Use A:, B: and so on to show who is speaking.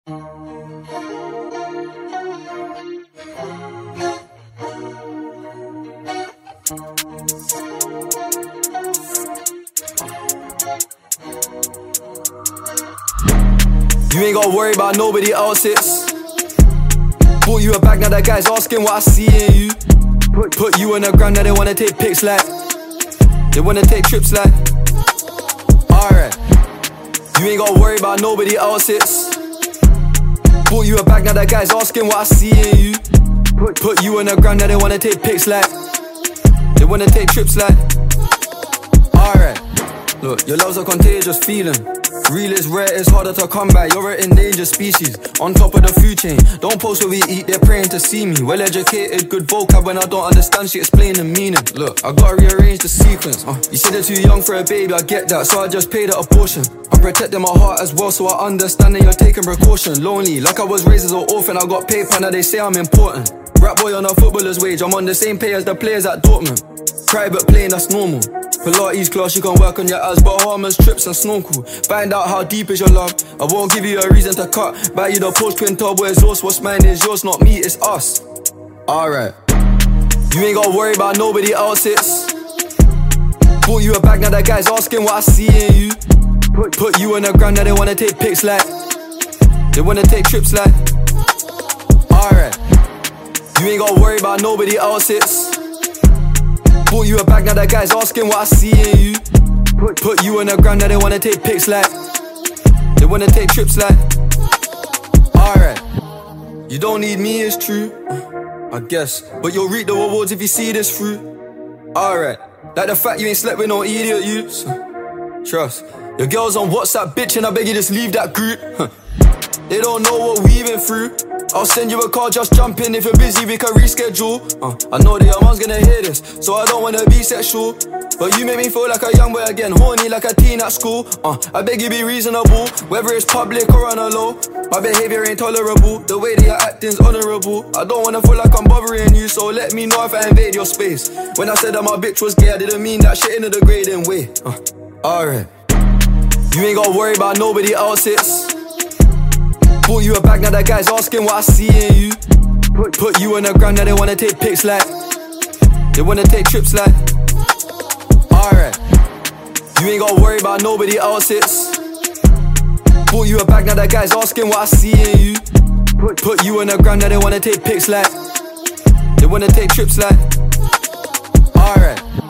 A: You ain't gotta worry about nobody else's. Bought you a bag, now that guy's asking what I see in you. Put you on the ground, now they wanna take pics like. They wanna take trips like. Alright. You ain't gotta worry about nobody else's. Bought you a bag, now that guy's asking what I see in you. Put you on the ground, now they wanna take pics like. They wanna take trips like. Alright. Look, your love's a contagious feeling. Real is rare, it's harder to come by. You're an endangered species, on top of the food chain. Don't post where we eat, they're praying to see me. Well educated, good vocab. When I don't understand, she explain the meaning. Look, I gotta rearrange the sequence. You said they're too young for a baby, I get that, so I just paid a portion. I'm protecting my heart as well, so I understand that you're taking precaution. Lonely, like I was raised as an orphan. I got paper, now they say I'm important. Rap boy on a footballer's wage, I'm on the same pay as the players at Dortmund. Private plane, that's normal. Pilates class, you can work on your ass. Bahamas, trips and snorkel. Find out how deep is your love. I won't give you a reason to cut. Buy you the Porsche twin turbo exhaust. What's mine is yours, not me, it's us. Alright. You ain't gotta worry about nobody else's. Bought you a bag, now that guy's asking what I see in you. Put you on the ground, now they wanna take pics like. They wanna take trips like. Alright. You ain't gotta worry about nobody else's. Bought you a bag, now that guy's asking what I see in you. Put you on the ground, now they wanna take pics like. They wanna take trips like. Alright. You don't need me, it's true, I guess, but you'll reap the rewards if you see this through. Alright. Like the fact you ain't slept with no idiot youths. Trust. Your girl's on WhatsApp, bitch, and I beg you just leave that group. They don't know what we've been through. I'll send you a call, just jump in. If you're busy, we can reschedule. I know that your mom's gonna hear this, so I don't wanna be sexual. But you make me feel like a young boy again, horny like a teen at school. I beg you be reasonable, whether it's public or on a low. My behavior ain't tolerable, the way that you're acting's honorable. I don't wanna feel like I'm bothering you, so let me know if I invade your space. When I said that my bitch was gay, I didn't mean that shit in a degrading way. Alright. You ain't gotta worry about nobody else's. Bought you a bag, now that guy's asking what I see in you. Put you on the ground, now they wanna take pics like. They wanna take trips like. Alright. You ain't gotta worry about nobody else's. Bought you a bag, now that guy's asking what I see in you. Put you on the ground, now they wanna take pics like. They wanna take trips like. Alright.